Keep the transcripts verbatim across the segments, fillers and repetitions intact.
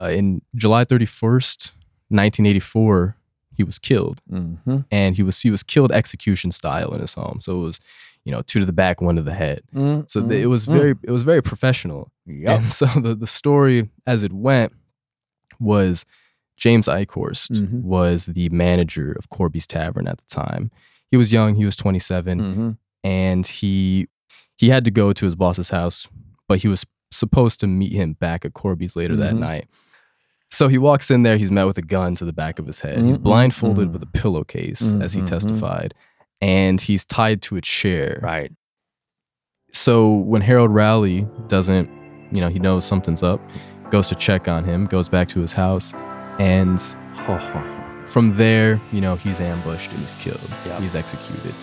Uh, in July thirty-first, nineteen eighty-four, he was killed. Mm-hmm. And he was he was killed execution style in his home. So it was, you know, two to the back, one to the head. Mm-hmm. So the, it was very it was very professional. Yep. And so the, the story as it went was James Eichhorst mm-hmm. was the manager of Corby's Tavern at the time. He was young, he was twenty-seven, mm-hmm. and he he had to go to his boss's house, but he was supposed to meet him back at Corby's later mm-hmm. that night. So he walks in there, he's met with a gun to the back of his head. Mm-hmm. He's blindfolded with a pillowcase, mm-hmm. as he testified, and he's tied to a chair. Right. So when Harold Rowley doesn't, you know, he knows something's up, goes to check on him, goes back to his house, and from there, you know, he's ambushed and he's killed. Yep. He's executed.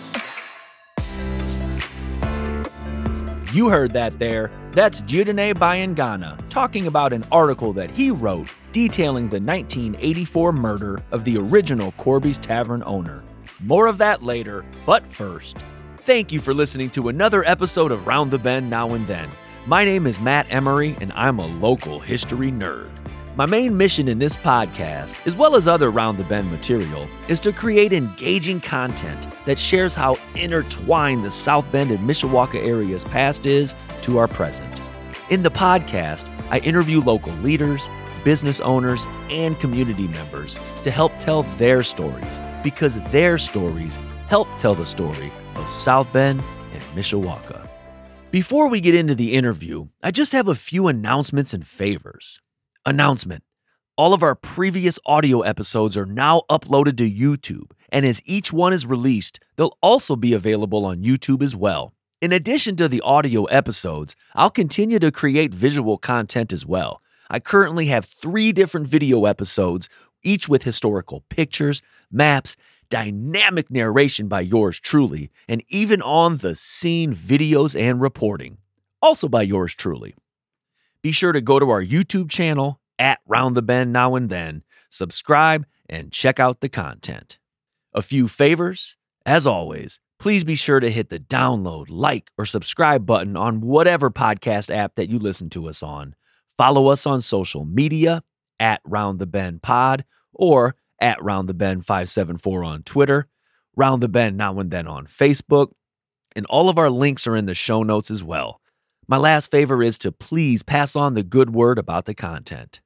You heard that there. That's Diodene Bayangana talking about an article that he wrote detailing the nineteen eighty-four murder of the original Corby's Tavern owner. More of that later, but first, thank you for listening to another episode of Round the Bend Now and Then. My name is Matt Emery, and I'm a local history nerd. My main mission in this podcast, as well as other Round the Bend material, is to create engaging content that shares how intertwined the South Bend and Mishawaka area's past is to our present. In the podcast, I interview local leaders, business owners, and community members to help tell their stories, because their stories help tell the story of South Bend and Mishawaka. Before we get into the interview, I just have a few announcements and favors. Announcement. All of our previous audio episodes are now uploaded to YouTube, and as each one is released, they'll also be available on YouTube as well. In addition to the audio episodes, I'll continue to create visual content as well. I currently have three different video episodes, each with historical pictures, maps, dynamic narration by yours truly, and even on-the-scene videos and reporting, also by yours truly. Be sure to go to our YouTube channel, at Round the Bend Now and Then, subscribe, and check out the content. A few favors. As always, please be sure to hit the download, like, or subscribe button on whatever podcast app that you listen to us on. Follow us on social media, at Round the Bend Pod, or at Round the Bend five seven four on Twitter, Round the Bend Now and Then on Facebook, and all of our links are in the show notes as well. My last favor is to please pass on the good word about the content.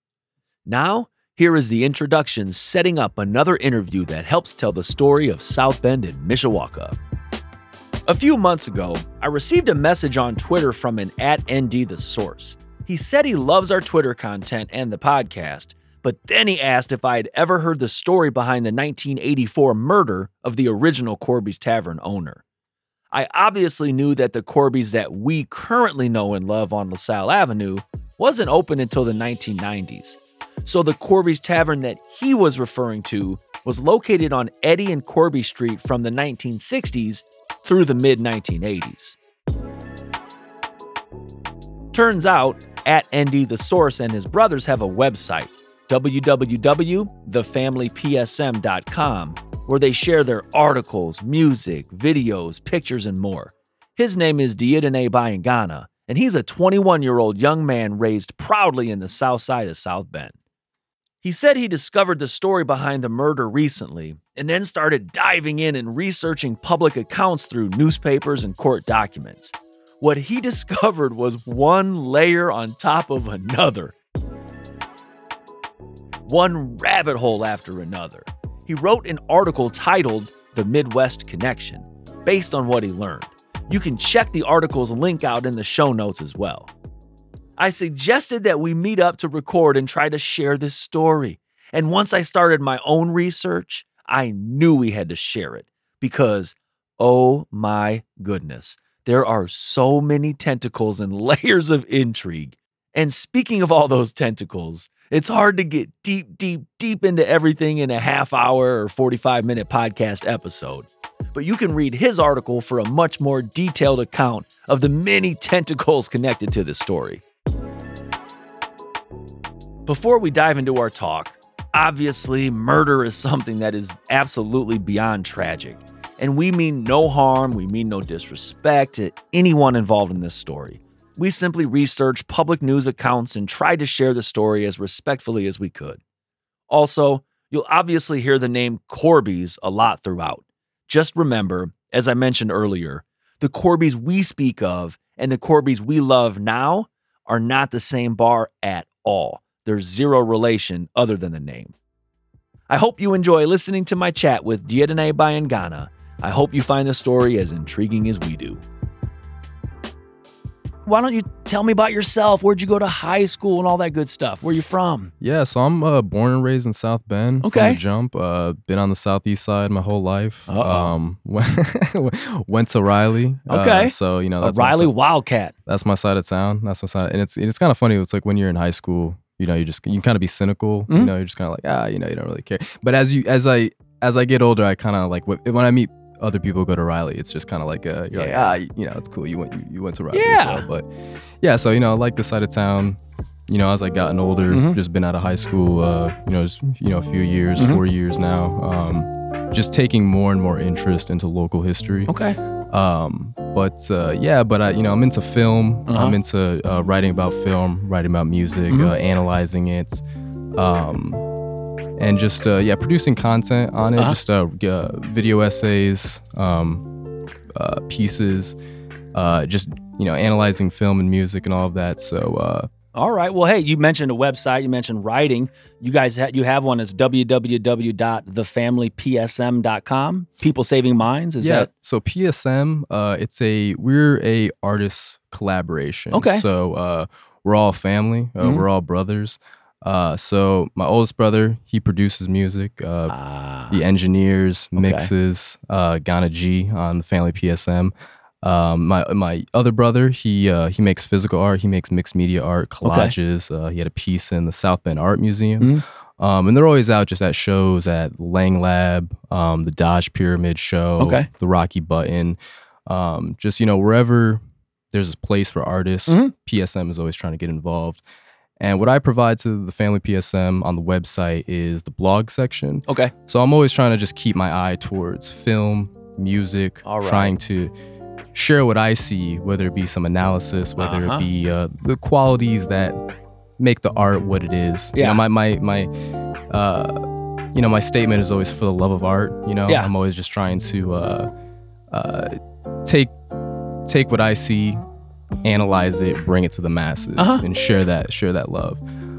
Now, here is the introduction setting up another interview that helps tell the story of South Bend and Mishawaka. A few months ago, I received a message on Twitter from an at N D The Source. He said he loves our Twitter content and the podcast, but then he asked if I had ever heard the story behind the nineteen eighty-four murder of the original Corby's Tavern owner. I obviously knew that the Corby's that we currently know and love on LaSalle Avenue wasn't open until the nineteen nineties. So the Corby's Tavern that he was referring to was located on Eddy and Corby Street from the nineteen sixties through the mid nineteen eighties. Turns out, at N D The Source and his brothers have a website, w w w dot the family p s m dot com, where they share their articles, music, videos, pictures, and more. His name is Diodene Bayangana, and he's a twenty-one-year-old young man raised proudly in the south side of South Bend. He said he discovered the story behind the murder recently, and then started diving in and researching public accounts through newspapers and court documents. What he discovered was one layer on top of another. One rabbit hole after another. He wrote an article titled The Midwest Connection, based on what he learned. You can check the article's link out in the show notes as well. I suggested that we meet up to record and try to share this story. And once I started my own research, I knew we had to share it. Because, oh my goodness, there are so many tentacles and layers of intrigue. And speaking of all those tentacles, it's hard to get deep, deep, deep into everything in a half hour or forty-five minute podcast episode. But you can read his article for a much more detailed account of the many tentacles connected to this story. Before we dive into our talk, obviously murder is something that is absolutely beyond tragic. And we mean no harm, we mean no disrespect to anyone involved in this story. we simply researched public news accounts and tried to share the story as respectfully as we could. Also, you'll obviously hear the name Corby's a lot throughout. Just remember, as I mentioned earlier, the Corby's we speak of and the Corby's we love now are not the same bar at all. There's zero relation other than the name. I hope you enjoy listening to my chat with Diedene Bayangana. I hope you find the story as intriguing as we do. Why don't you tell me about yourself? Where'd you go to high school and all that good stuff? Where you from? Yeah, so I'm uh, born and raised in South Bend. Okay. From the jump. Uh, been on the southeast side my whole life. Uh-oh. Um, went to Riley. Okay. Uh, so you know A that's my Riley side- Wildcat. That's my side of town. That's my side, and it's it's kind of funny. It's like when you're in high school, you know, you just you kind of be cynical. Mhm. You know, you're just kind of like, ah, you know, you don't really care. But as you as I as I get older, I kind of like wh- when I meet other people who go to Riley, it's just kind of like uh, you're Yeah. like, ah, you know, it's cool. You went you, you went to Riley Yeah. as well. But yeah, so you know, I like the side of town. You know, as I gotten older, Mhm. just been out of high school. Uh, you know, just, you know, a few years, Mhm. four years now. Um, just taking more and more interest into local history. Okay. Um, but uh, yeah, but I, you know, I'm into film. Uh-huh. I'm into uh, writing about film, writing about music, Mhm. uh, analyzing it, um, and just uh, yeah, producing content on it. Uh-huh. Just uh, g- uh, video essays, um, uh, pieces, uh, just you know, analyzing film and music and all of that. So uh, All right. Well, hey, you mentioned a website. You mentioned writing. You guys, ha- you have one. It's w w w dot the family p s m dot com. People Saving Minds. Is yeah, that? so P S M, uh, it's a we're a artist collaboration. Okay. So uh, we're all family. Uh, Mhm. We're all brothers. Uh, so my oldest brother, he produces music. Uh, Ah. he engineers, Okay. mixes. Uh, Ghana G on the family P S M. Um, my my other brother, he uh, he makes physical art. He makes mixed media art, collages. Uh, he had a piece in the South Bend Art Museum. Mhm. Um, and they're always out just at shows at Lang Lab, um, the Dodge Pyramid Show, Okay. the Rocky Button. Um, just, you know, wherever there's a place for artists, Mhm. P S M is always trying to get involved. And what I provide to the family P S M on the website is the blog section. Okay. So I'm always trying to just keep my eye towards film, music, All right. trying to share what I see, whether it be some analysis, whether Uh-huh. it be uh, the qualities that make the art what it is. You Yeah. know, my my my uh you know, my statement is always for the love of art, you know. Yeah. I'm always just trying to uh uh take take what I see, analyze it, bring it to the masses Uh-huh. and share that share that love.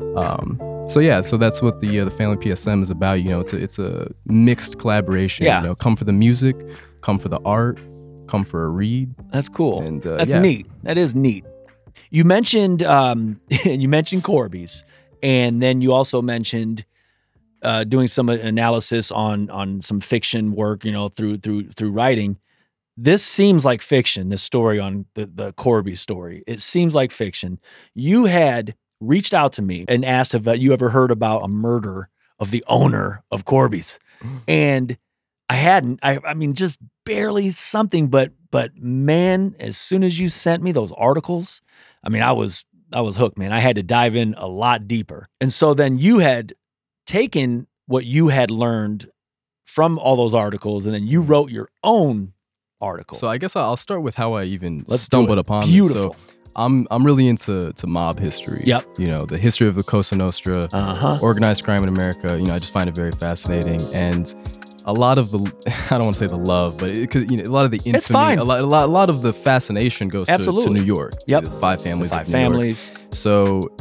Um so yeah, so that's what the uh, the family P S M is about. You know, it's a it's a mixed collaboration. Yeah. You know, come for the music, come for the art, come for a read. That's cool. And, uh, That's yeah. neat. That is neat. You mentioned um, you mentioned Corby's, and then you also mentioned uh, doing some analysis on on some fiction work. You know, through through through writing. This seems like fiction. This story on the the Corby story. It seems like fiction. You had reached out to me and asked if uh, you ever heard about a murder of the owner of Corby's, and I hadn't. I I mean, just barely something, but but man, as soon as you sent me those articles, I mean, I was I was hooked, man. I had to dive in a lot deeper. And so then you had taken what you had learned from all those articles, and then you wrote your own article. So I guess I'll start with how I even Let's do stumbled it. upon Beautiful. this. So I'm I'm really into to mob history. Yep. You know, the history of the Cosa Nostra, Uh-huh. organized crime in America. You know, I just find it very fascinating. And a lot of the I don't want to say the love, but it could, you know, a lot of the infamy, It's fine. a lot, a lot, a lot of the fascination goes to, to Absolutely. New York. Yep. The five families. Five of New York. families. So,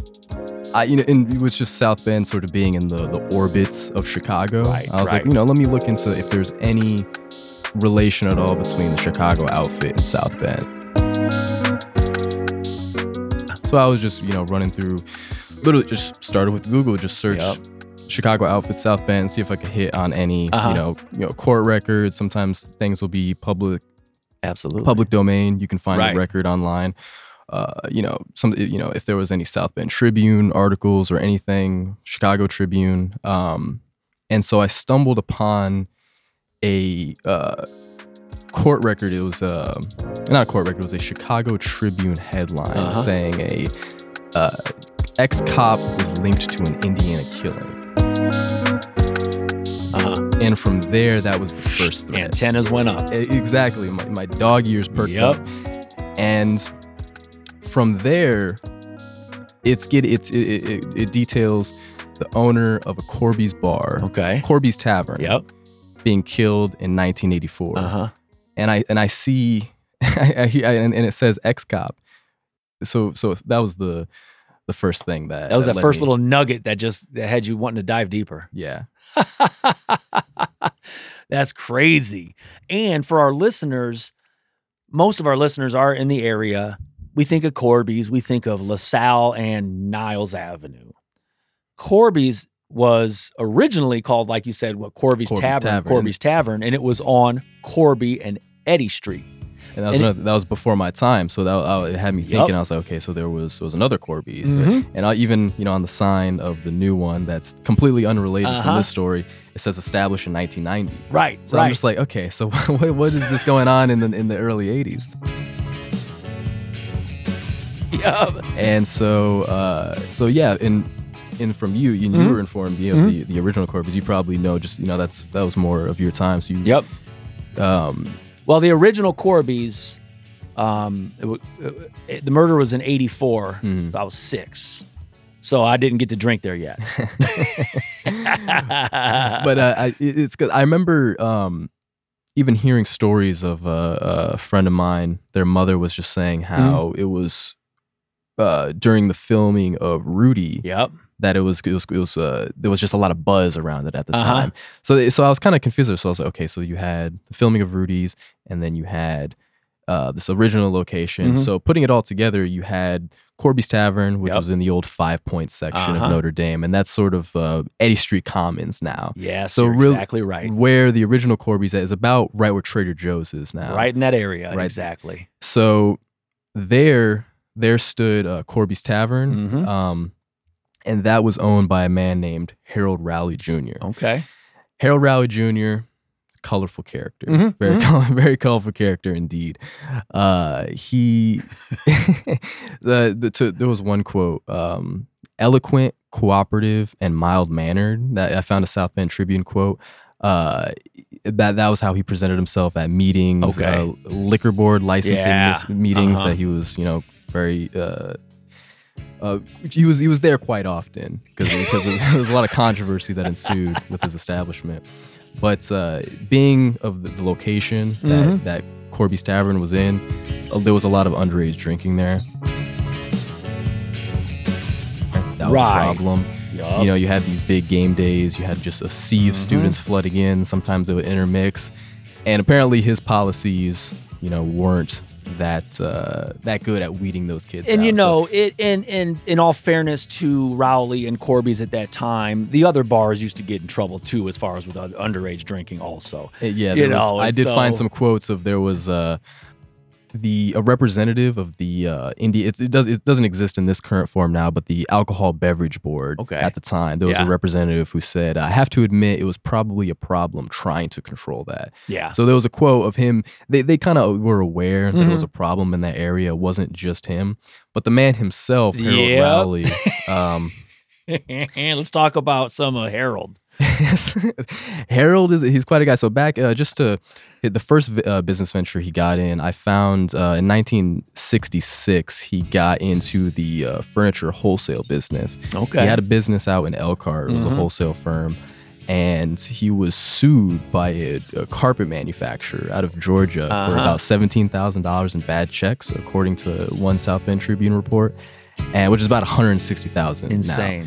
I you know, and it was just South Bend sort of being in the the orbits of Chicago. Right, I was right. like, you know, let me look into if there's any relation at all between the Chicago outfit and South Bend. So I was just, you know, running through, literally just started with Google, just search Yep. Chicago outfit South Bend, see if I could hit on any, Uh-huh. you know, you know, court records. Sometimes things will be public Absolutely. public domain. You can find Right. a record online. Uh, you know, some, you know, if there was any South Bend Tribune articles or anything, Chicago Tribune. Um, and so I stumbled upon a uh, court record. It was uh, not a court record. It was a Chicago Tribune headline Uh-huh. saying a uh, ex-cop was linked to an Indiana killing. Uh-huh. And from there, that was the first thread. Antennas went up. E- Exactly. My, my dog ears perked Yep. up. And from there, it's get it's it, it, it details the owner of a Corby's bar, Okay. Corby's Tavern, Yep. being killed in nineteen eighty-four. Uh-huh. And I and I see, I, I, I- and, and it says ex-cop. So so that was the the first thing that That was that led first me- little nugget that just that had you wanting to dive deeper. yeah. That's crazy. And for our listeners, most of our listeners are in the area. We think of Corby's, we think of LaSalle and Niles Avenue. Corby's was originally called, like you said, what Corby's, Corby's Tavern, Tavern. Corby's Tavern, and it was on Corby and Eddy Street. And that was And it- another, that was before my time, so that uh, it had me thinking. Yup. I was like, okay, so there was there was another Corby's, Mhm. and I, even you know on the sign of the new one that's completely unrelated Uh-huh. from this story, it says established in nineteen ninety. Right, So right. I'm just like, okay, so what, what is this going on in the in the early eighties? Yeah. And so uh, so yeah, and and from you, you, you Mhm. were informed you know, the the original Corby's. You probably know just you know that's that was more of your time. So you, Yep. um, Well, the original Corby's, um, it, wa- it, the murder was in eighty-four. mhm. I was six. So I didn't get to drink there yet. but uh, I, it- it's good. I remember um, even hearing stories of uh, a friend of mine. Their mother was just saying how Mm-hmm. it was uh, during the filming of Rudy Yep. that it was it was, it was uh, there was just a lot of buzz around it at the Uh-huh. time. So so I was kind of confused. So I was like, okay, so you had the filming of Rudy's, and then you had uh, this original location. Mhm. So putting it all together, you had Corby's Tavern, which Yep. was in the old Five Point section Uh-huh. of Notre Dame, and that's sort of uh, Eddy Street Commons now. Yeah, So so you're really- exactly right. Where the original Corby's at is about right where Trader Joe's is now. Right in that area. Right. Exactly. So there, there stood uh, Corby's Tavern, Mhm. um, and that was owned by a man named Harold Rowley Junior Okay. Harold Rowley Junior, colorful character, Mhm, very col- very colorful character indeed. Uh, he, the, the to, there was one quote: um, eloquent, cooperative, and mild mannered. That I found a South Bend Tribune quote. Uh, that that was how he presented himself at meetings, Okay. uh, liquor board licensing Yeah, mis- meetings. uh-huh. That he was, you know, very. Uh, uh, he was he was there quite often because because there was a lot of controversy that ensued with his establishment. But uh, being of the, the location that, Mhm. that Corby's Tavern was in, uh, there was a lot of underage drinking there. That was Right. a problem. Yup. You know, you had these big game days. You had just a sea of Mhm. students flooding in. Sometimes it would intermix, and apparently his policies, you know, weren't that uh, that good at weeding those kids And out. you So- know, it in in in all fairness to Rowley and Corby's at that time, the other bars used to get in trouble too, as far as with other underage drinking. Also, Uh, Yeah, You there was, know, I and did find so- some quotes of there was uh, the a representative of the uh, India. It's, it does it doesn't exist in this current form now, but the Alcohol Beverage Board. Okay. At the time, there was Yeah. a representative who said, "I have to admit, it was probably a problem trying to control that." yeah, So there was a quote of him. They they kind of were aware that it was Mhm. a problem in that area. It wasn't just him, but the man himself, Harold Yep. Rowley. Um, let's talk about some of Harold. Harold is he's quite a guy. So back uh, just to hit the first vi- uh, business venture he got in, I found uh, in nineteen sixty-six he got into the uh, furniture wholesale business. Okay, He had a business out in Elkhart. It was Mhm. a wholesale firm, and he was sued by a, a carpet manufacturer out of Georgia for Uh-huh. about seventeen thousand dollars in bad checks, according to one South Bend Tribune report, and which is about one hundred sixty thousand dollars now. insane.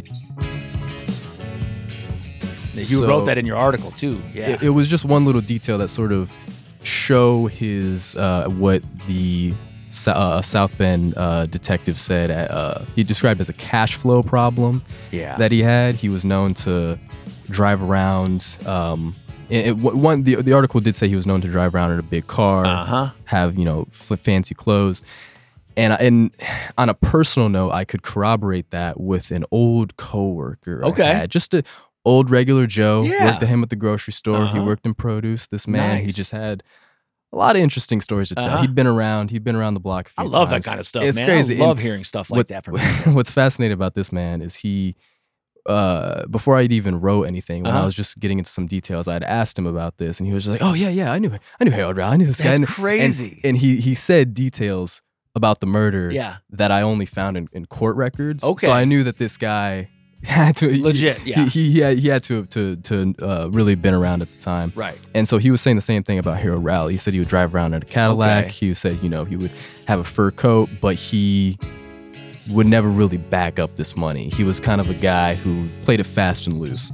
You So- wrote that in your article too. Yeah. It, it was just one little detail that sort of show his uh, what the Sou- uh, South Bend uh, detective said. Uh, he described as a cash flow problem yeah. that he had. He was known to drive around. Um, it, it- one the the article did say he was known to drive around in a big car, uh huh. have you know f- fancy clothes. And, and on a personal note, I could corroborate that with an old coworker. I Okay. had. Just a old regular Joe. Yeah. Worked at him at the grocery store. He Uh-huh. worked in produce. This man, he Nice. just had a lot of interesting stories to tell. Uh-huh. He'd been around. He'd been around the block a few I times. love that kind of stuff, It's man. crazy. I love And hearing stuff like what- that from people. What's fascinating about this man is he, uh, before I'd even wrote anything, when I Uh-huh. was just getting into some details, I'd asked him about this, and he was just like, "Oh yeah, yeah, I knew, I knew Harold Rowley. I knew this That's guy." And- crazy. And, and he he said details about the murder Yeah. that I only found in, in court records. Okay. So I knew that this guy had to Legit, he, yeah. He he had, he had to to to uh, really been around at the time. Right. And so he was saying the same thing about Harold Rowley. He said he would drive around in a Cadillac. Okay. He said, you know, he would have a fur coat, but he would never really back up this money. He was kind of a guy who played it fast and loose.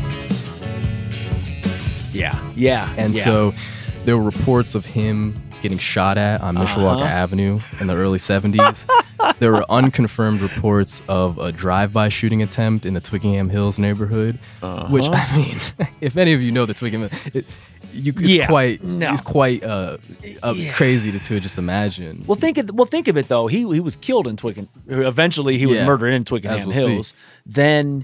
Yeah. Yeah. And yeah. so there were reports of him getting shot at on Mishawaka Uh-huh. Avenue in the early seventies. There were unconfirmed reports of a drive-by shooting attempt in the Twickenham Hills neighborhood, Uh-huh. which, I mean, if any of you know the Twickenham, it, you, it's Yeah, quite, no. it's quite uh, uh, Yeah. crazy to, to just imagine. Well, think of well, think of it though. He he was killed in Twickenham. Eventually, he was Yeah, murdered in as Twickenham we'll see. Hills. Then,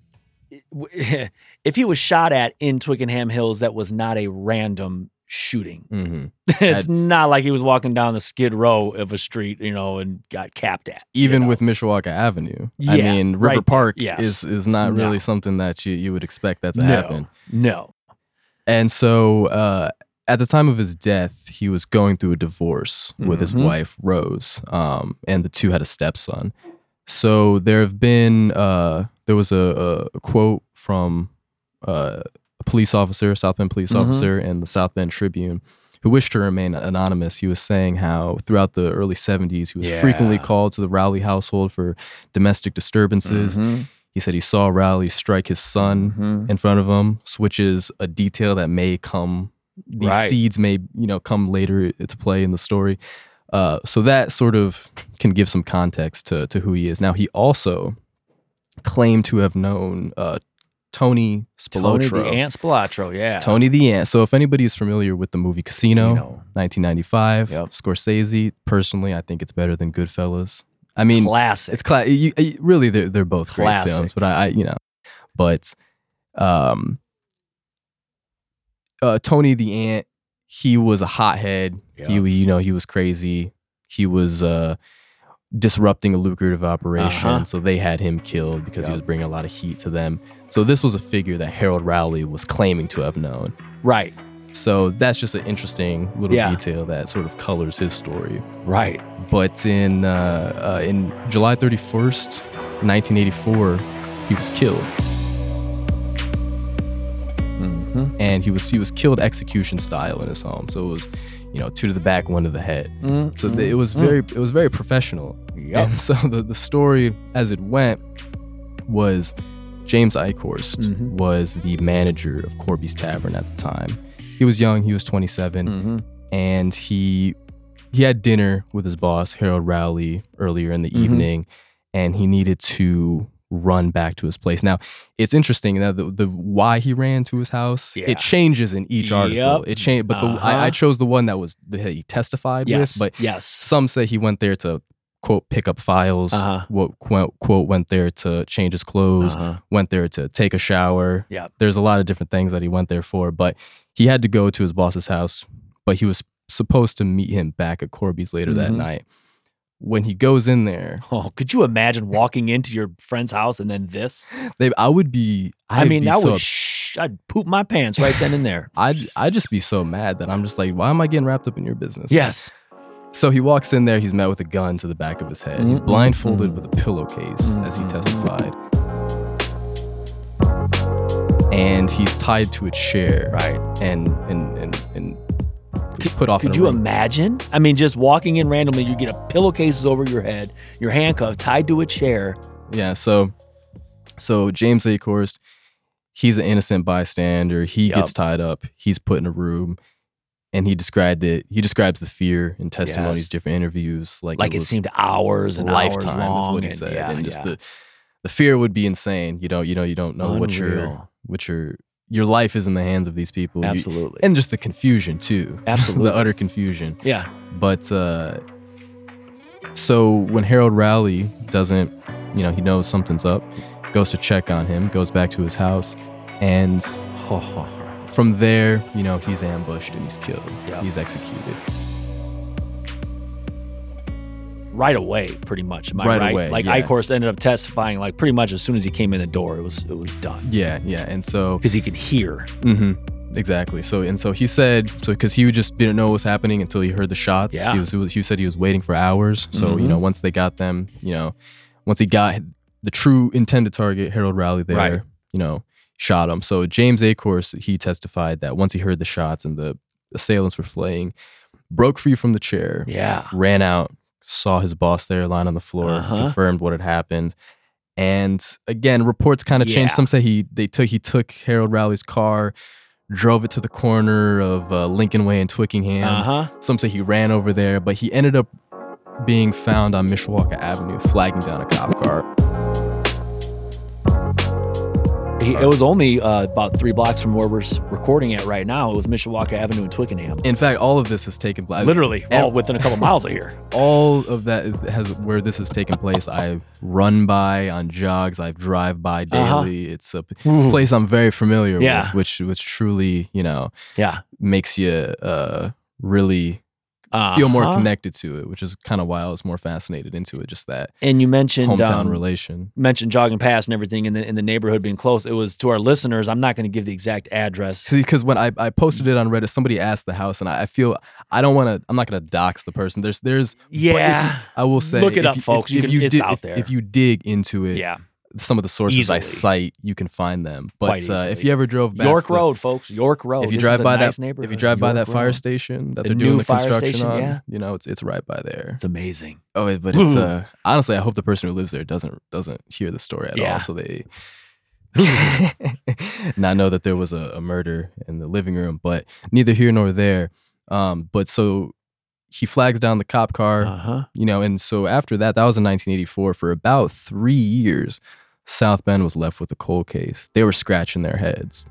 if he was shot at in Twickenham Hills, that was not a random shooting. hmm It's not like he was walking down the Skid Row of a street, you know, and got capped at. you Even know? with Mishawaka Avenue, I Yeah, mean, River right, Park yes. is is not No. really something that you, you would expect that to no, happen. no. And so uh, at the time of his death, he was going through a divorce with his Mhm. wife, Rose, um, and the two had a stepson. So there have been, uh, there was a, a quote from uh, a police officer, South Bend police Mhm. officer, in the South Bend Tribune, who wished to remain anonymous. He was saying how throughout the early seventies, he was Yeah. frequently called to the Rowley household for domestic disturbances. Mhm. He said he saw Rowley strike his son Mhm. in front of him, which is a detail that may come, these Right. seeds may, you know, come later to play in the story. Uh, so that sort of can give some context to, to who he is. Now, he also claimed to have known uh, Tony Tony Spilotro. the Ant Spilotro, yeah. Tony the Ant. So if anybody is familiar with the movie Casino, Casino. nineteen ninety-five, Yep. Scorsese, personally, I think it's better than Goodfellas. I mean, Classic. it's cla- you, you- really they're they're both great Classic. films, but I, I you know, but um, uh, Tony the Ant, he was a hothead. Yeah. He you know he was crazy. He was uh disrupting a lucrative operation, Uh-huh. so they had him killed because he Yep. was bringing a lot of heat to them. So this was a figure that Harold Rowley was claiming to have known. Right. So that's just an interesting little Yeah. detail that sort of colors his story. Right. But in uh, uh, in July thirty-first, nineteen eighty-four, he was killed, Mm-hmm. and he was he was killed execution style in his home. So it was, you know, two to the back, one to the head. So th- it was very it was very professional. Yep. And so the the story as it went was James Eichhorst Mhm. was the manager of Corby's Tavern at the time. He was young. He was twenty-seven. Mm-hmm. And he he had dinner with his boss Harold Rowley earlier in the Mhm. evening, and he needed to run back to his place. Now, it's interesting that the, the why he ran to his house, Yeah. it changes in each article. Yep. It changed, but the I, Uh-huh. I chose the one that was that he testified Yes. with. But yes. some say he went there to quote pick up files. Uh-huh. What quote, quote went there to change his clothes. Uh-huh. Went there to take a shower. Yep. There's a lot of different things that he went there for, but he had to go to his boss's house, but he was supposed to meet him back at Corby's later that Mhm. night. When he goes in there, Oh, could you imagine walking into your friend's house and then this? they, I would be. I'd I mean, be that so would ups- sh- I'd poop my pants right then and there. I'd I'd just be so mad that I'm just like, why am I getting wrapped up in your business? Yes. So he walks in there. He's met with a gun to the back of his head. He's Mhm. blindfolded with a pillowcase, as he Mhm. testified, and he's tied to a chair. Right. And and and and put off. in Could a you room. imagine? I mean, just walking in randomly, you get a pillowcases over your head, you're handcuffed, tied to a chair. Yeah, so so James Eichhorst, he's an innocent bystander. He Yup. gets tied up. He's put in a room, and he described it. He describes the fear in testimonies, Yes. different interviews, like Like it, was seemed hours and hours lifetime long. is what he and said, yeah, and just yeah. the the fear would be insane. You know, you know, you don't know what your Unreal. what your your life is in the hands of these people. You- Absolutely. and just the confusion too. Absolutely. the utter confusion. yeah. But uh, so when Harold Rowley doesn't, you know, he knows something's up, goes to check on him, goes back to his house, and from there, you know, he's ambushed and he's killed. Yeah. He's executed. Right away, pretty much. Am I Right right? away, Like yeah. Eichhorst ended up testifying, like pretty much as soon as he came in the door, it was it was done Yeah, yeah. And so, because he could hear. mhm. Exactly. So and so he said, so because he just didn't know what was happening until he heard the shots. Yeah. He was, he was he said he was waiting for hours. So Mhm. you know, once they got them, you know, once he got the true intended target, Harold Rowley, there, Right. you know, shot him. So James Acorst, he testified that once he heard the shots and the assailants were fleeing, broke free from the chair, Yeah. ran out, saw his boss there lying on the floor, Uh-huh. confirmed what had happened. And again, reports kind of changed. Yeah. Some say he they took he took Harold Rowley's car, drove it to the corner of uh, Lincoln Way and Twickenham. Uh-huh. Some say he ran over there, but he ended up being found on Mishawaka Avenue, flagging down a cop car. He, it was only uh, about three blocks from where we're s- recording at right now. It was Mishawaka Avenue in Twickenham. In fact, all of this has taken place. Literally, ev- all within a couple miles of here. All of that is- has where this has taken place. I've run by on jogs. I drive by Uh-huh. daily. It's a p- Ooh. place I'm very familiar Yeah. with, which which truly, you know, Yeah. makes you uh, really feel more Uh-huh. connected to it, which is kind of why I was more fascinated into it. Just that And you mentioned hometown um, relation. mentioned jogging past and everything in the in the neighborhood being close. It was to our listeners. I'm not going to give the exact address. Because when I, I posted it on Reddit, somebody asked the house, and I, I feel I don't want to. I'm not going to dox the person. There's there's but if you- Yeah. I will say Look it if up, you- if- folks. You If can- you it's dig, out if, there. if you dig into it, Yeah. some of the sources I Easily. cite, you can find them. But Quite uh, if easily. you ever drove past York the- Road, folks. York Road. if you This drive is a by nice that, neighborhood. if you drive by York that fire Road. station that The they're doing new the fire construction station, on, yeah. you know, it's it's right by there. It's amazing. Oh, but it's uh honestly, I hope the person who lives there doesn't doesn't hear the story at Yeah. all, so they not know that there was a, a murder in the living room. But neither here nor there. Um, but so he flags down the cop car, Uh huh. you know, and so after that, that was in nineteen eighty-four. For about three years, South Bend was left with a cold case. They were scratching their heads.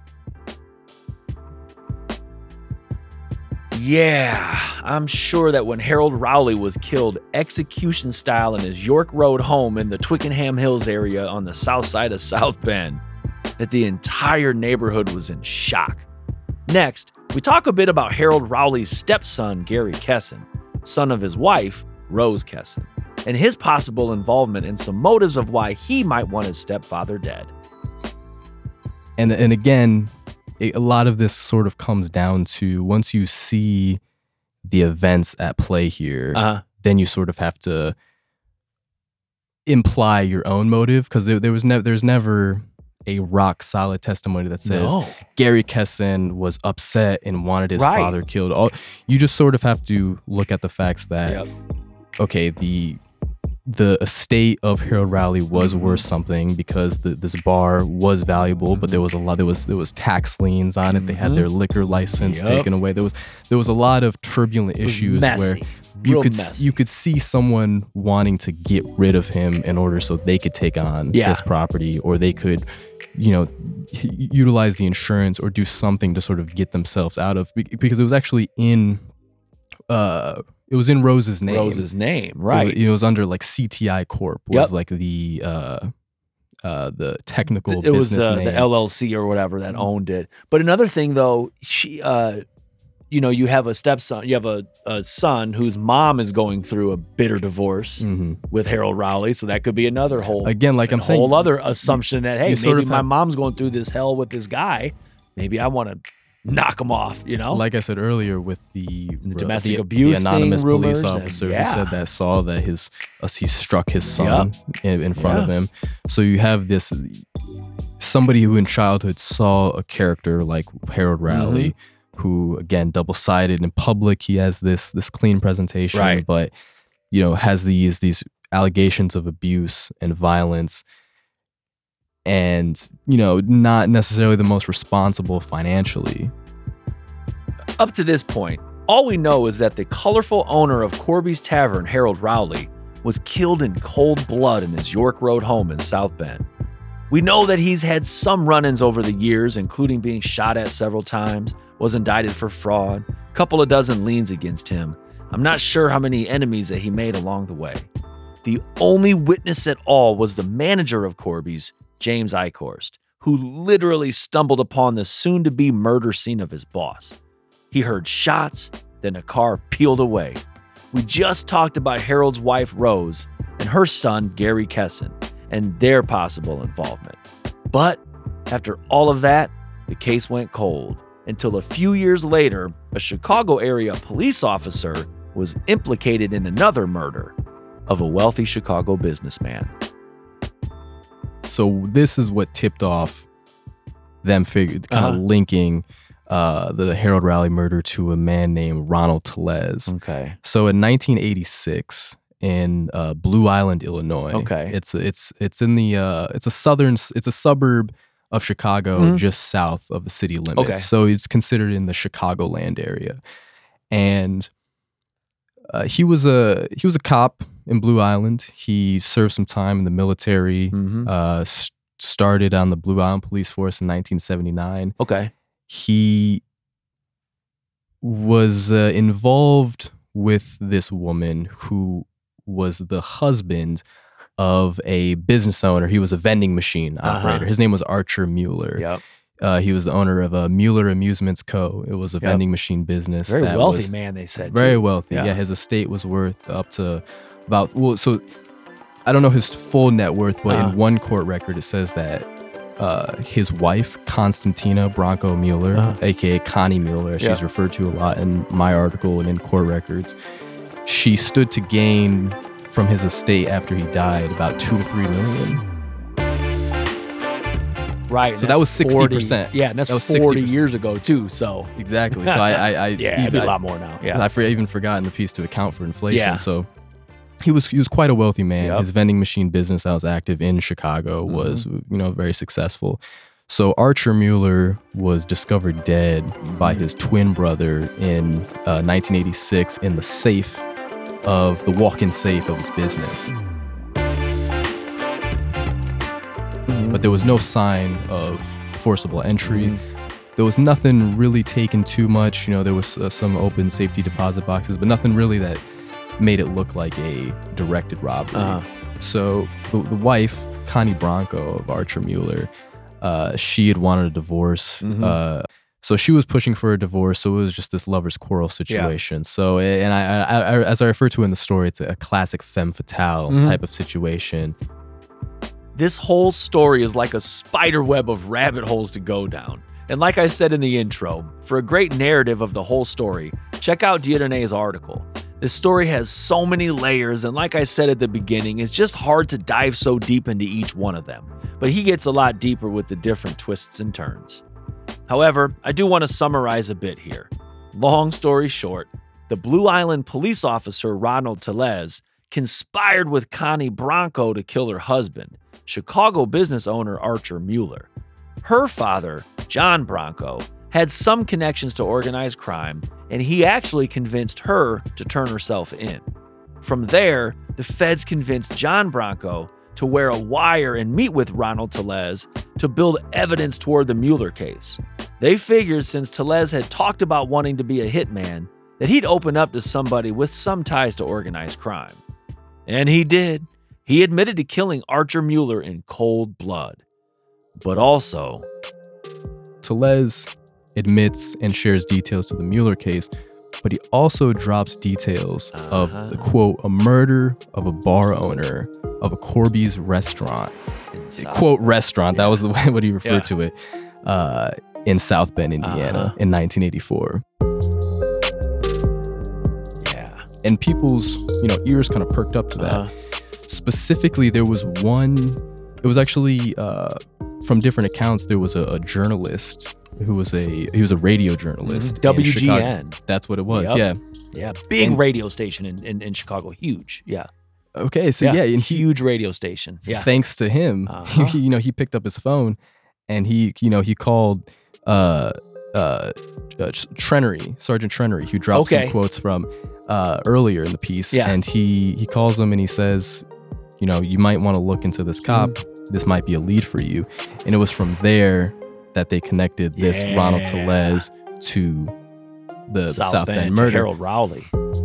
Yeah, I'm sure that when Harold Rowley was killed execution style in his York Road home in the Twickenham Hills area on the south side of South Bend, that the entire neighborhood was in shock. Next, we talk a bit about Harold Rowley's stepson, Gary Kesson, son of his wife, Rose Kesson, and his possible involvement in some motives of why he might want his stepfather dead. And and again, a a lot of this sort of comes down to once you see the events at play here, Uh, then you sort of have to imply your own motive, because there, there was never there's never a rock solid testimony that says no. Gary Kesson was upset and wanted his Right. father killed. All you just sort of have to look at the facts that Yep. okay, the the estate of Harold Rowley was worth something because the, this bar was valuable, but there was a lot there was there was tax liens on it. They had Mhm. their liquor license Yep. taken away. There was there was a lot of turbulent It was issues messy. where you Real could messy. you could see someone wanting to get rid of him in order so they could take on Yeah. this property, or they could, you know, u- utilize the insurance or do something to sort of get themselves out of, be- because it was actually in uh it was in Rose's name. Rose's name, It was, right? it was under like C T I Corp was Yep. like the uh uh the technical It was business the, name. the L L C or whatever that owned it. But another thing, though, she, uh, you know, you have a stepson, you have a, a son whose mom is going through a bitter divorce Mhm. with Harold Rowley, so that could be another whole Again, like a I'm saying, whole other assumption that hey, you maybe sort of my have- mom's going through this hell with this guy. Maybe I want to knock him off. You know, like I said earlier, with the, The uh, domestic the, abuse the anonymous thing, police rumors, and- officer yeah. who said that saw that his uh, he struck his son in, in front of Yeah. him. So you have this somebody who in childhood saw a character like Harold Rowley, Mm-hmm. who again double sided in public. He has this this clean presentation, Right. but you know has these these allegations of abuse and violence. And, you know, not necessarily the most responsible financially. up to this point, all we know is that the colorful owner of Corby's Tavern, Harold Rowley, was killed in cold blood in his York Road home in South Bend. We know that he's had some run-ins over the years, including being shot at several times, was indicted for fraud, a couple of dozen liens against him. I'm not sure how many enemies that he made along the way. The only witness at all was the manager of Corby's, James Acorst, who literally stumbled upon the soon-to-be murder scene of his boss. He heard shots, then a car peeled away. We just talked about Harold's wife, Rose, and her son, Gary Kesson, and their possible involvement. But after all of that, the case went cold, until a few years later, a Chicago area police officer was implicated in another murder of a wealthy Chicago businessman. So this is what tipped off them fig- kind of Uh-huh. linking uh, the Harold Rowley murder to a man named Ronald Tellez. Okay. So in nineteen eighty-six, in uh, Blue Island, Illinois, Okay. it's it's it's in the uh, it's a southern it's a suburb of Chicago, Mhm. just south of the city limits. Okay. So it's considered in the Chicagoland area, and uh, he was a he was a cop in Blue Island. He served some time in the military. Mhm. Uh, s- started on the Blue Island Police Force in nineteen seventy-nine. Okay. He was uh, involved with this woman who was the husband of a business owner. He was a vending machine operator. Uh-huh. His name was Archer Mueller. Yep. Uh, he was the owner of a Mueller Amusements Co. It was a Yep. vending machine business. Very that wealthy was man, they said. very too. wealthy. Yeah. Yeah. His estate was worth up to about, well, so I don't know his full net worth, but Uh-huh. in one court record, it says that uh, his wife, Constantina Bronco Mueller, Uh-huh. aka Connie Mueller, she's Yeah. referred to a lot in my article and in court records, she stood to gain from his estate after he died about two to three million. Right. and So that that's was sixty percent. forty Yeah, and that's That was forty sixty percent. years ago, too. So, Exactly. So I, I, I yeah, even, it'd be a I- lot more now. Yeah. I for, even forgotten the piece to account for inflation. Yeah. So he was he was quite a wealthy man. Yep. His vending machine business that was active in Chicago Mm-hmm. was you know very successful. So Archer Mueller was discovered dead by his twin brother in uh, nineteen eighty-six in the safe of the walk-in safe of his business. But there was no sign of forcible entry. Mm-hmm. There was nothing really taken too much. You know, there was uh, some open safety deposit boxes, but nothing really that made it look like a directed robbery. Uh-huh. So the, the wife, Connie Bronco of Archer Mueller, uh, she had wanted a divorce. Mhm. Uh, so she was pushing for a divorce. So it was just this lover's quarrel situation. So, and I, I, I, as I refer to in the story, it's a classic femme fatale Mhm. type of situation. This whole story is like a spider web of rabbit holes to go down. And like I said in the intro, for a great narrative of the whole story, check out Dieudonné's article. This story has so many layers, and like I said at the beginning, it's just hard to dive so deep into each one of them. But he gets a lot deeper with the different twists and turns. However, I do want to summarize a bit here. Long story short, the Blue Island police officer Ronald Tellez conspired with Connie Bronco to kill her husband, Chicago business owner Archer Mueller. Her father, John Bronco, had some connections to organized crime, and he actually convinced her to turn herself in. From there, the feds convinced John Bronco to wear a wire and meet with Ronald Tellez to build evidence toward the Mueller case. They figured since Tellez had talked about wanting to be a hitman, that he'd open up to somebody with some ties to organized crime. And he did. He admitted to killing Archer Mueller in cold blood. But also, Tellez admits and shares details to the Mueller case, but he also drops details Uh-huh. of the quote, a murder of a bar owner of a Corby's restaurant. in South- Quote, restaurant. That was the way what he referred Yeah. to it uh, in South Bend, Indiana Uh-huh. in nineteen eighty-four. yeah. And people's, you know, ears kind of perked up to that. Uh-huh. Specifically, there was one, it was actually uh, from different accounts, there was a, a journalist who was a, he was a radio journalist. in W G N. Chicago. That's what it was, Yep. yeah. Yeah, big And- radio station in, in, in Chicago. Huge. Yeah. Okay, so yeah, and he, huge radio station. Yeah. thanks to him, Uh-huh. he, you know, he picked up his phone and he, you know, he called uh, uh, uh, Trenery, Sergeant Trenery, who dropped Okay. some quotes from uh, earlier in the piece. Yeah. And he, he calls him and he says, you know, you might want to look into this cop. Mm-hmm. This might be a lead for you. And it was from there that they connected this Ronald Yeah. Tellez to the the South, South Bend, Bend to murder. Harold Rowley.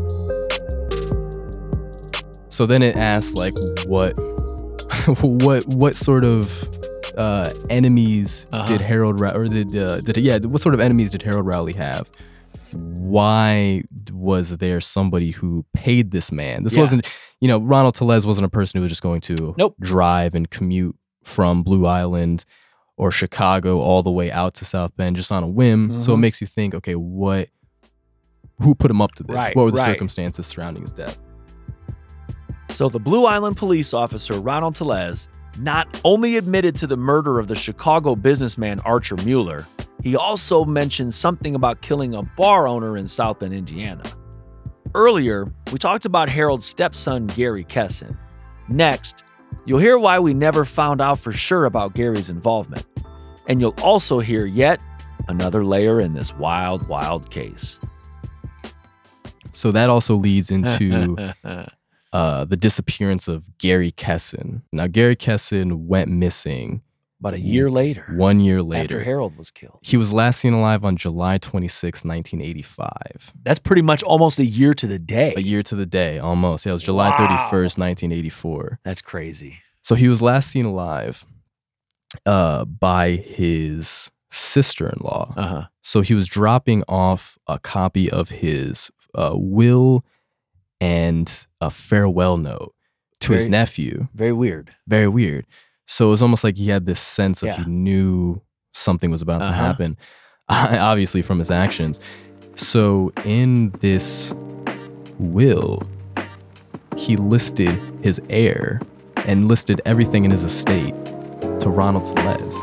So then it asks like what what what sort of uh, enemies Uh-huh. did Harold Row- or did uh, did yeah what sort of enemies did Harold Rowley have? Why was there somebody who paid this man? This Yeah. wasn't, you know, Ronald Tellez wasn't a person who was just going to Nope. drive and commute from Blue Island or Chicago all the way out to South Bend just on a whim. Mm-hmm. So it makes you think, okay, what, who put him up to this? Right, what were the right. circumstances surrounding his death? So the Blue Island police officer, Ronald Tellez, not only admitted to the murder of the Chicago businessman Archer Mueller, he also mentioned something about killing a bar owner in South Bend, Indiana. Earlier, we talked about Harold's stepson, Gary Kessin. Next, you'll hear why we never found out for sure about Gary's involvement. And you'll also hear yet another layer in this wild, wild case. So that also leads into uh, the disappearance of Gary Kessin. Now, Gary Kessin went missing about a year later. One year later. After Harold was killed. He was last seen alive on July twenty-sixth, nineteen eighty-five. That's pretty much almost a year to the day. A year to the day, almost. Yeah, it was July Wow. thirty-first, nineteen eighty-four. That's crazy. So he was last seen alive uh, by his sister-in-law. Uh-huh. So he was dropping off a copy of his uh, will and a farewell note to Very- his nephew. Very weird. Very weird. So it was almost like he had this sense of Yeah. he knew something was about to Uh-huh. happen, obviously from his actions. So in this will, he listed his heir and listed everything in his estate to Ronald Tellez.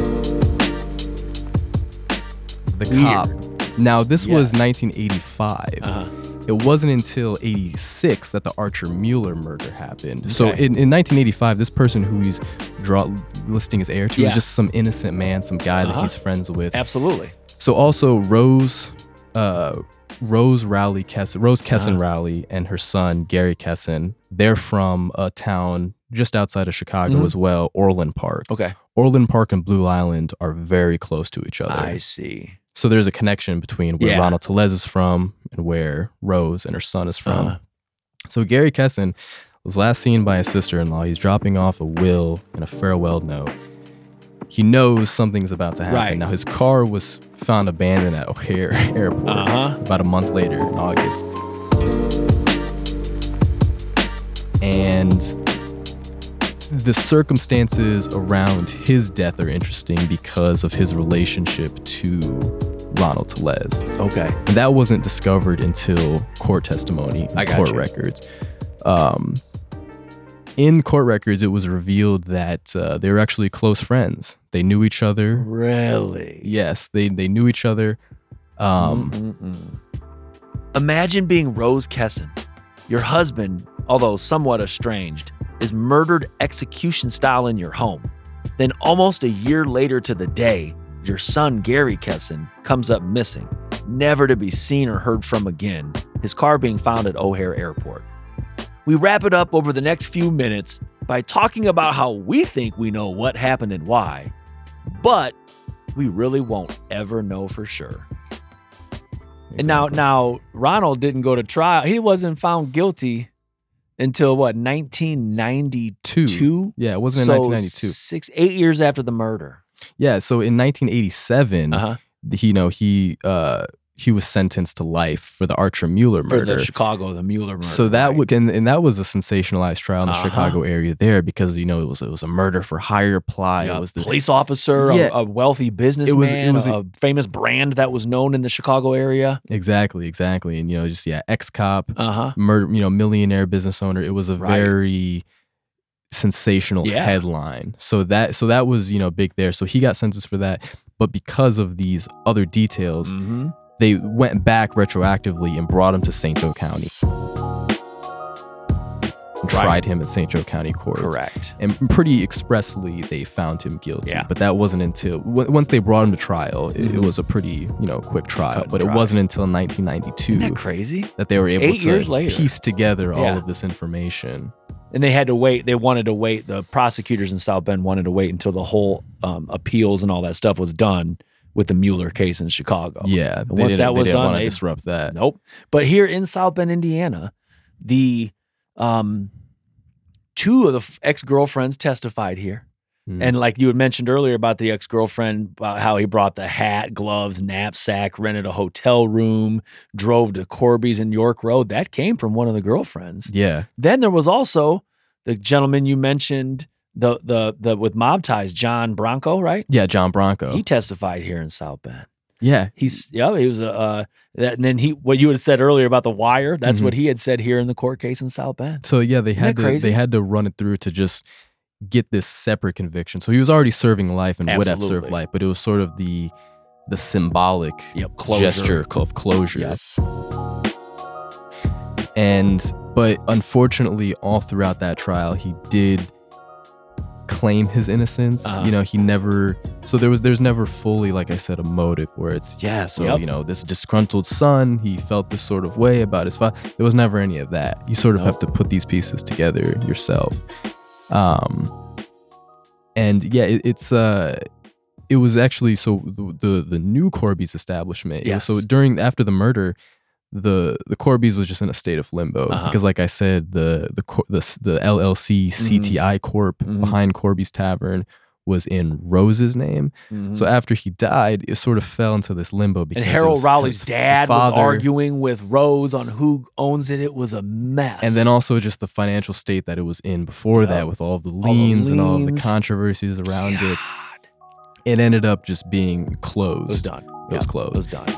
The Weird. cop. Now, this Yeah. was nineteen eighty-five. Uh-huh. It wasn't until eighty-six that the Archer Mueller murder happened. So Okay. in, in nineteen eighty-five, this person who he's draw, listing his heir to Yeah. was just some innocent man, some guy Uh-huh. that he's friends with. Absolutely. So also Rose, uh, Rose Rowley Kessin, Rose Kessin Uh-huh. Rowley and her son Gary Kessin. They're from a town just outside of Chicago Mhm. as well, Orland Park. Okay. Orland Park and Blue Island are very close to each other. I see. So there's a connection between where Yeah. Ronald Tellez is from and where Rose and her son is from. Uh-huh. So Gary Kessin was last seen by his sister-in-law. He's dropping off a will and a farewell note. He knows something's about to happen. Right. Now, his car was found abandoned at O'Hare Airport Uh-huh. about a month later in August. And the circumstances around his death are interesting because of his relationship to Ronald Tellez. Okay. And that wasn't discovered until court testimony, I got court you. records. Um, in court records, it was revealed that uh, they were actually close friends. They knew each other. Really? Yes, they, they knew each other. Um, Mm-mm-mm. Imagine being Rose Kessin. Your husband, although somewhat estranged, is murdered execution style in your home. Then almost a year later to the day, your son Gary Kessin comes up missing, never to be seen or heard from again, his car being found at O'Hare Airport. We wrap it up over the next few minutes by talking about how we think we know what happened and why, but we really won't ever know for sure. And now, exactly. now Ronald didn't go to trial. He wasn't found guilty until what, nineteen ninety-two? Two. Yeah, it wasn't in So nineteen ninety-two. six, eight years after the murder. Yeah, so in nineteen eighty-seven, Uh-huh. he, you know, he uh, he was sentenced to life for the Archer Mueller For murder. the Chicago, the Mueller murder. So that right? would and, and that was a sensationalized trial in the Uh-huh. Chicago area there because you know it was it was a murder for hire ply. Yeah, It was the police officer, Yeah. a, a wealthy businessman, was- it was a, a- a famous brand that was known in the Chicago area. exactly exactly and you know just yeah ex cop Uh huh. murder you know millionaire business owner. It was a Right. very sensational Yeah. headline. So that so that was you know big there. So he got sentenced for that, but because of these other details, Mm-hmm. they went back retroactively and brought him to Saint Joe County. And Right. tried him in Saint Joe County courts. Correct. And pretty expressly, they found him guilty. Yeah. But that wasn't until w- once they brought him to trial. It, it Mhm. was a pretty you know quick trial. Cut and But it dry. wasn't until nineteen ninety-two Isn't that crazy? that they were able Eight to years later. piece together all Yeah. of this information. And they had to wait. They wanted to wait. The prosecutors in South Bend wanted to wait until the whole um, appeals and all that stuff was done with the Mueller case in Chicago. Yeah. And they once didn't- that they was didn't done, want to they- disrupt that. Nope. But here in South Bend, Indiana, the um, two of the f- ex-girlfriends testified here. Mm. And like you had mentioned earlier about the ex-girlfriend, about how he brought the hat, gloves, knapsack, rented a hotel room, drove to Corby's in York Road. That came from one of the girlfriends. Yeah. Then there was also the gentleman you mentioned the the the with mob ties, John Bronco, right? Yeah, John Bronco. He testified here in South Bend. yeah, He's yeah, he was a uh, that, and then he what you had said earlier about the wire. That's Mhm. what he had said here in the court case in South Bend. so yeah, they Isn't had that to crazy? they had to run it through to just get this separate conviction. So he was already serving life and would have served Absolutely. life, but it was sort of the the symbolic Yep, closure. gesture of closure. Yep. And but unfortunately, all throughout that trial, he did claim his innocence. Uh-huh. You know, he never. So there was there's never fully, like I said, a motive where it's yeah. So Yep. you know, this disgruntled son, he felt this sort of way about his father. There was never any of that. You sort of Nope. have to put these pieces together yourself. Um, and yeah, it, it's uh. It was actually so the the, the new Corby's establishment. it was- So Yes. during after the murder, the the Corby's was just in a state of limbo Uh-huh. because, like I said, the the Cor- the, s- the L L C C T I Corp Mhm. behind Corby's Tavern was in Rose's name. Mhm. So after he died, it sort of fell into this limbo because and it Harold was Rowley's his- his dad was father, arguing with Rose on who owns it. It was a mess. and then also just the financial state that it was in before Yep. that, with all of the the liens and all of the liens. controversies around it. God, It ended up just being it was closed. done. It was Yeah, closed. It was done.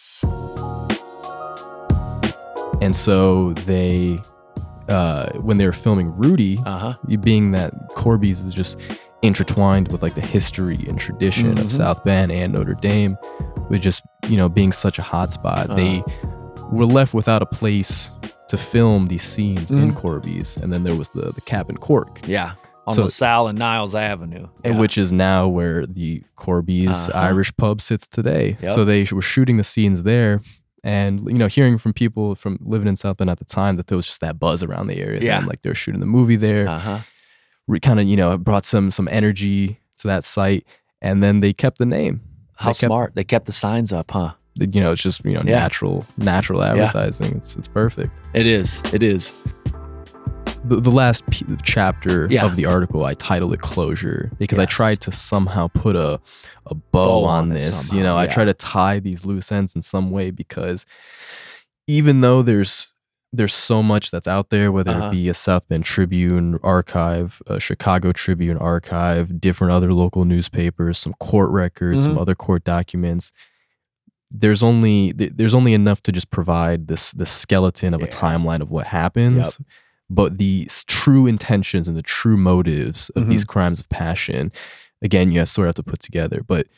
And so they, uh, when they were filming Rudy, Uh huh. you- being that Corby's is just intertwined with like the history and tradition Mhm. of South Bend and Notre Dame, with just, you know, being such a hot spot, Uh-huh. they were left without a place to film these scenes in Mhm. Corby's. And then there was the the Cabin Cork, Yeah. On So- LaSalle and Niles Avenue. and Yeah. which is now where the Corby's Uh-huh. Irish pub sits today. Yep. So they sh- were shooting the scenes there. And, you know, hearing from people from living in South Bend at the time that there was just that buzz around the area. Yeah. And like they were shooting the movie there. Uh huh. Re- kind of, you know, it brought some some energy to that site. And then they kept the name. How They kept- smart. They kept the signs up, huh? You know, it's just, you know, Yeah. natural, natural advertising. It's it's perfect. It is. It is. The, the last p- chapter Yeah. of the article, I titled it Closure because I Yes. tried to somehow put a, a bow, Bow on on it this. somehow, You know, I yeah. try to tie these loose ends in some way because even though there's there's so much that's out there, whether Uh-huh. it be a South Bend Tribune archive, a Chicago Tribune archive, different other local newspapers, some court records, some Mhm. other court documents. There's only th- there's only enough to just provide this this skeleton of a Yeah. timeline of what happens. Yep. But the s- true intentions and the true motives of Mhm. these crimes of passion, again, you have sort of have to put together. But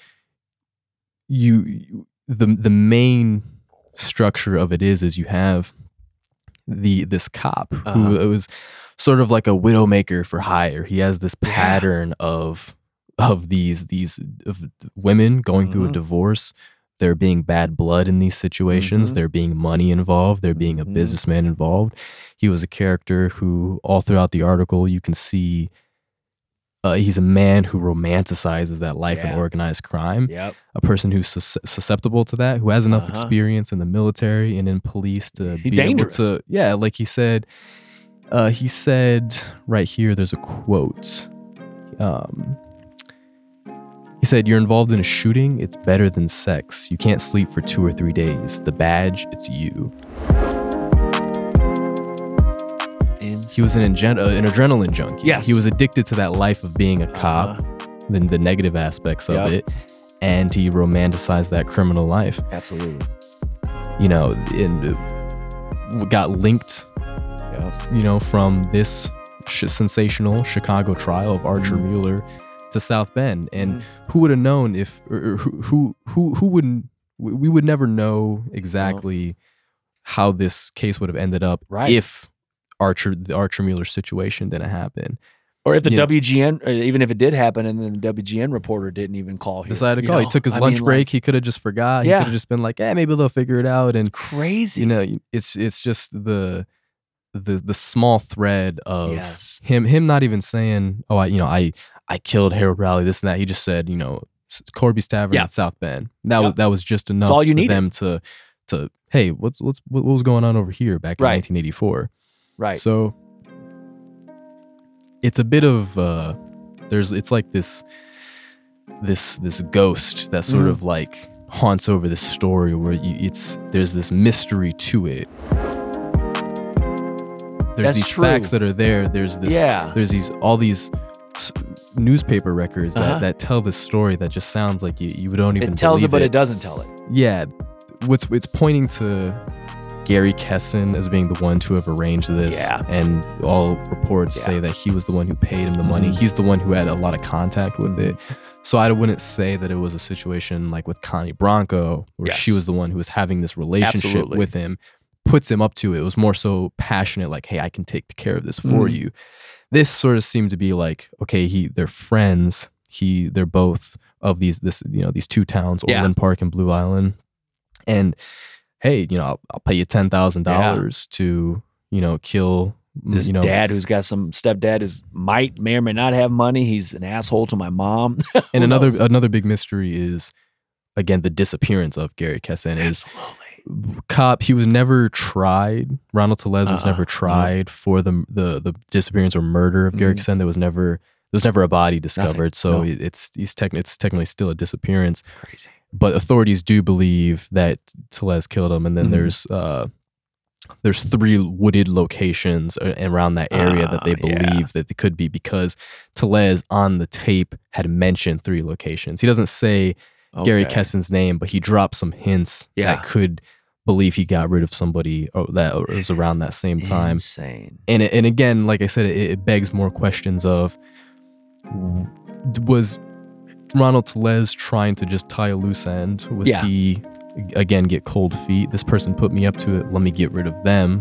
you, you- the the main structure of it is is you have the this cop Uh-huh. who it was sort of like a widowmaker for hire. He has this Yeah. pattern of of these these of women going through a Mhm. divorce. There being bad blood in these situations. Mhm. There being money involved. There being a Mhm. businessman involved. He was a character who, all throughout the article, you can see uh, he's a man who romanticizes that life in Yeah. organized crime. Yep. A person who's sus- susceptible to that, who has enough Uh-huh. experience in the military and in police to He's be dangerous. able to, yeah, like he said. Uh, he said right here. There's a quote. Um, he said, "You're involved in a shooting. It's better than sex. You can't sleep for two or three days. The badge, it's you." He was an, ingen- uh, an adrenaline junkie. Yes. He was addicted to that life of being a cop, Uh-huh. the, the negative aspects of Yep. it, and he romanticized that criminal life. Absolutely. You know, and uh, got linked, Yes. you know, from this sh- sensational Chicago trial of Archer Mhm. Mueller to South Bend. And Mhm. who would have known if, or, or who, who, who, who wouldn't, we we would never know exactly how this case would have ended up Right. if Archer, the Archer Mueller situation didn't happen. Or if the You know. W G N, or even if it did happen, and then the W G N reporter didn't even call here. Decided to you call. know? He took his I lunch mean, break. like, he could have just forgot. He Yeah. could have just been like, "Eh, maybe they'll figure it out." And crazy. you know, it's it's just the the the small thread of Yes. him him not even saying, "Oh, I you know I I killed Harold Rowley," this and that. He just said, you know, Corby's Tavern Yeah. in South Bend. That Yep. was that was just enough all you for needed. them to to hey, what's what's what was going on over here back in Right. nineteen eighty-four. Right. So it's a bit of uh there's it's like this this this ghost that sort Mhm. of like haunts over this story where you, it's there's this mystery to it. There's That's these true. facts that are there. There's this Yeah. there's these all these s- newspaper records that, Uh-huh. that tell this story that just sounds like you, you don't even It tells it, believe but it doesn't tell it. Yeah. What's it's pointing to Gary Kessin as being the one to have arranged this. Yeah. And all reports Yeah. say that he was the one who paid him the money. Mhm. He's the one who had a lot of contact with it. So I wouldn't say that it was a situation like with Connie Bronco, where Yes. she was the one who was having this relationship Absolutely. with him, puts him up to it. It was more so passionate, like, hey, I can take care of this for Mhm. you. This sort of seemed to be like, okay, he they're friends. He they're both of these this you know these two towns, Yeah. Orland Park and Blue Island, and hey, you know, I'll, I'll pay you ten thousand dollars to you know kill This you know dad who's got some stepdad who's might may or may not have money. He's an asshole to my mom. and Who another knows? another big mystery is again the disappearance of Gary Kessin. Is Absolutely. cop he was never tried. Ronald Tellez was Uh-uh. never tried for the the the disappearance or murder of Gary Mhm. Kessin. There was never there was never a body discovered. So No. it- it's he's tech, it's technically still a disappearance. Crazy. But authorities do believe that Tellez killed him, and then Mhm. there's uh there's three wooded locations a- around that area that they Ah, yeah. believe that it could be because Tellez on the tape had mentioned three locations. He doesn't say Gary Okay. Kessin's name, but he dropped some hints Yeah. that could believe he got rid of somebody or that was around that same time. Insane. And it- and again, like I said, it, it begs more questions of was Ronald Tellez trying to just tie a loose end? Was Yeah. he again get cold feet? This person put me up to it. Let me get rid of them.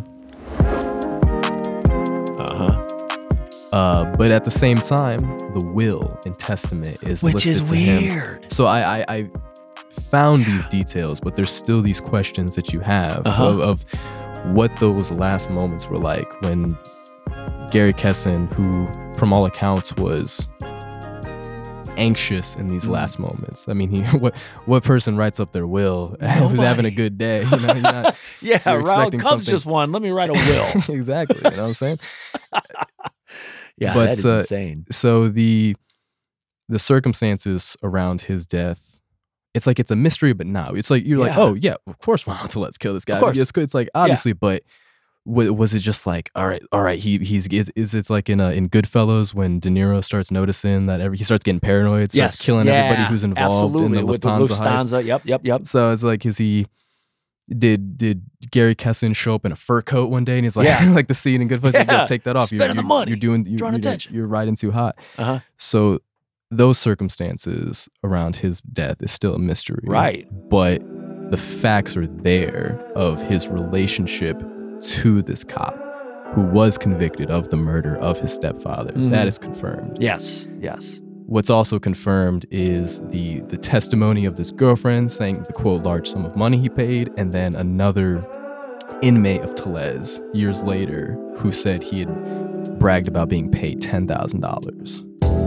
Uh-huh. Uh, but at the same time, the will and testament is Which listed is to him. weird. So I, I, I found these details, but there's still these questions that you have Uh-huh. of, of what those last moments were like when Gary Kessin, who from all accounts was anxious in these Mhm. last moments. I mean, he what what person writes up their will who's having Nobody. a good day? You know, you're not, Yeah, You're Raul expecting Cubs something- just won. Let me write a will. exactly. You know what I'm saying? Yeah, But, that is uh, insane. So the the circumstances around his death, it's like it's a mystery, but no, it's like you're like, Yeah. oh yeah, of course, Ronald Tellez kill this guy. Of course. It's, it's like obviously, but wa- was it just like, all right, all right, he he's is, is it's like in uh, in Goodfellas when De Niro starts noticing that every he starts getting paranoid, starts Yes. killing yeah, everybody who's involved absolutely. in the With the Lufthansa heist. Lufthansa. Yep, yep, yep. So it's like, is he? Did did Gary Kessin show up in a fur coat one day and he's like, Yeah. like the scene in Goodfellas, like, Yeah. yo, take that off. Spending the money. You're doing, you're, Drawing you're, attention. you're riding too hot. Uh-huh. So those circumstances around his death is still a mystery. Right. But the facts are there of his relationship to this cop who was convicted of the murder of his stepfather. Mhm. That is confirmed. Yes, yes. What's also confirmed is the the testimony of this girlfriend saying the quote large sum of money he paid, and then another inmate of Tellez years later who said he had bragged about being paid ten thousand dollars.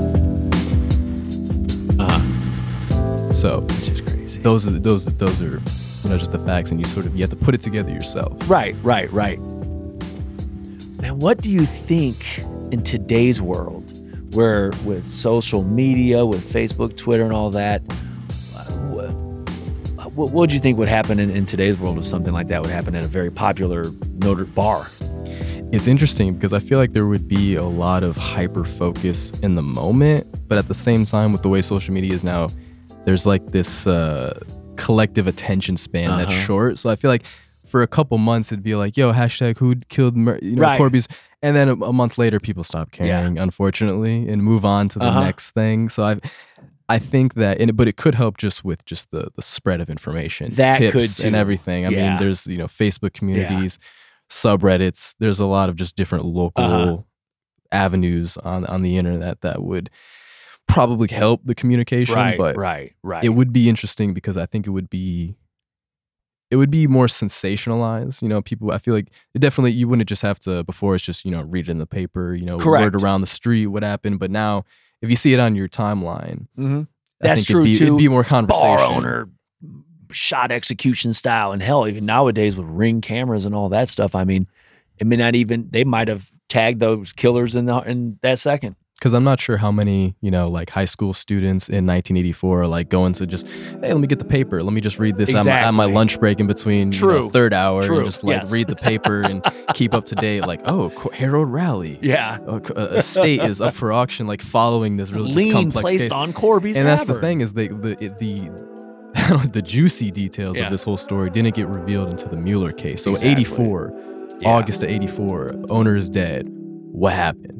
Uh-huh. So Which is crazy. those are those those are you know just the facts, and you sort of you have to put it together yourself. Right, right, right. And what do you think in today's world, where with social media, with Facebook, Twitter, and all that, what, what would you think would happen in, in today's world if something like that would happen at a very popular noted bar? It's interesting because I feel like there would be a lot of hyper focus in the moment, but at the same time, with the way social media is now, there's like this uh, collective attention span that's Uh-huh. short. So I feel like for a couple months, it'd be like, yo, hashtag who killed Mur- you know, Right. Corby's. And then a, a month later, people stop caring, unfortunately, and move on to the Uh-huh. next thing. So I I think that, and, but it could help just with just the, the spread of information. That tips could and too. everything. I Yeah. mean, there's, you know, Facebook communities, subreddits. There's a lot of just different local Uh-huh. avenues on, on the internet that would probably help the communication. Right, but right, right. it would be interesting because I think it would be it would be more sensationalized. You know, people I feel like it definitely you wouldn't just have to before it's just, you know, read it in the paper, you know, Correct. word around the street, what happened. But now if you see it on your timeline, Mhm. I That's think true, it'd be, too. It'd be more conversation. Bar owner shot execution style, and hell, even nowadays with Ring cameras and all that stuff. I mean, it may not even they might have tagged those killers in the in that second. Because I'm not sure how many, you know, like high school students in nineteen eighty-four are like going to just, hey, let me get the paper. Let me just read this exactly. on, my, on my lunch break in between True. You know, third hour. True. And just like yes. read the paper and keep up to date. Like, oh, Harold Rowley. Yeah. A estate is up for auction, like following this really Lien complex placed case. on Corby's And Tavern. that's the thing is they, the, the, the juicy details yeah. of this whole story didn't get revealed into the Mueller case. So exactly. eighty-four, yeah. August of eighty-four, owner is dead. What happened?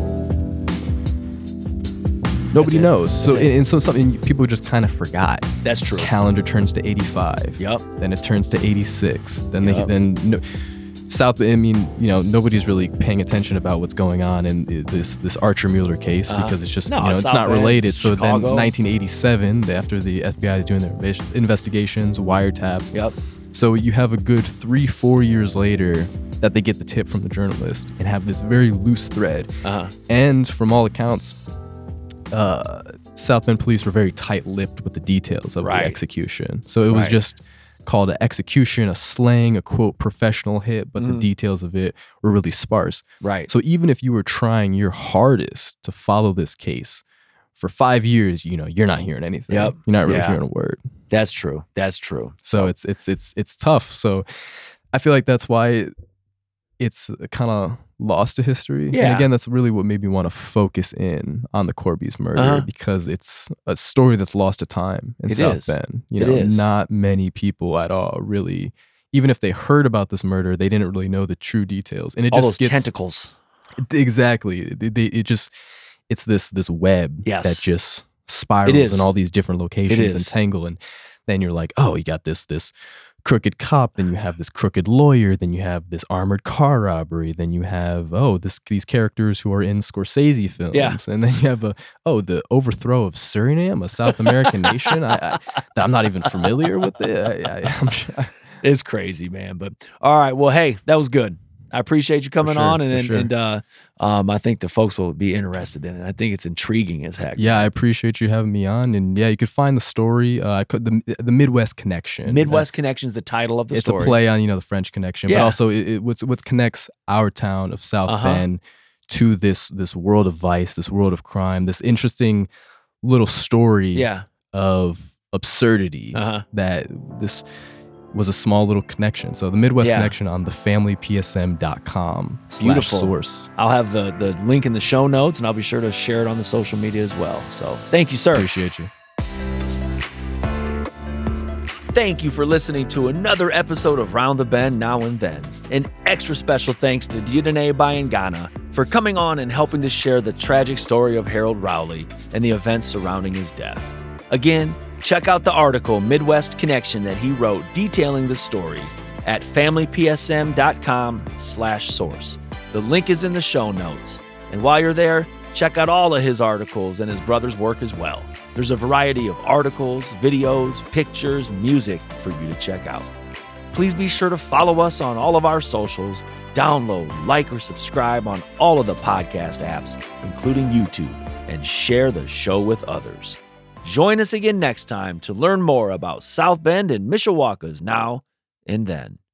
Nobody knows. So and, and so something people just kind of forgot. That's true. Calendar turns to eighty-five. Yep. Then it turns to eighty-six. Then yep. they then no, South. I mean, you know, nobody's really paying attention about what's going on in this this Archer Mueller case uh, because it's just no, you know it's it's not related. It's so Chicago. Then nineteen eighty-seven, after the F B I is doing their investigations, wiretaps. Yep. So you have a good three, four years later that they get the tip from the journalist and have this very loose thread. Uh-huh. And from all accounts, uh, South Bend police were very tight-lipped with the details of right. the execution. So it was right. just called an execution, a slang, a quote, professional hit, but mm. the details of it were really sparse. Right. So even if you were trying your hardest to follow this case, for five years, you know, you're not hearing anything. Yep. You're not really yeah. hearing a word. That's true. That's true. So it's it's it's it's tough. So I feel like that's why it's kind of lost to history. Yeah. And again, that's really what made me want to focus in on the Corby's murder uh-huh. because it's a story that's lost to time in it South is. Bend. You it know, is. Not many people at all really, even if they heard about this murder, they didn't really know the true details. And it all just those gets, tentacles. Exactly. They, they, it just, it's this this web yes. that just spirals in all these different locations and tangle. And then you're like, oh, you got this this crooked cop, then you have this crooked lawyer, then you have this armored car robbery, then you have oh this these characters who are in Scorsese films, yeah. and then you have a oh the overthrow of Suriname, a South American nation. I, I I'm not even familiar with it. I, I, I'm sure. It's crazy, man. But all right, well, hey, that was good. I appreciate you coming sure, on, and and, sure. and uh, um, I think the folks will be interested in it. I think it's intriguing as heck. Yeah, I appreciate you having me on, and yeah, you could find the story. Uh, I could the the Midwest Connection. Midwest uh, Connection is the title of the it's story. It's a play on you know the French Connection, yeah. but also it, it what's what connects our town of South uh-huh. Bend to this this world of vice, this world of crime, this interesting little story yeah. of absurdity uh-huh. that this. was a small little connection. So the Midwest yeah. Connection on the family p s m dot com slash source. I'll have the, the link in the show notes, and I'll be sure to share it on the social media as well. So thank you, sir. Appreciate you. Thank you for listening to another episode of Round the Bend Now and Then. An extra special thanks to Diodene Bayangana for coming on and helping to share the tragic story of Harold Rowley and the events surrounding his death. Again, check out the article Midwest Connection that he wrote detailing the story at family p s m dot com slash source. The link is in the show notes. And while you're there, check out all of his articles and his brother's work as well. There's a variety of articles, videos, pictures, music for you to check out. Please be sure to follow us on all of our socials, download, like, or subscribe on all of the podcast apps, including YouTube, and share the show with others. Join us again next time to learn more about South Bend and Mishawaka's now and then.